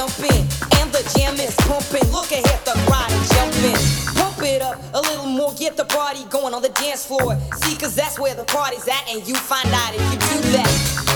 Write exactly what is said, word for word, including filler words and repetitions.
thumping and the jam is pumping. Look ahead, the crowd is jumping. Pump it up a little more, get the party going on the dance floor. See, cause that's where the party's at, and you find out if you do that.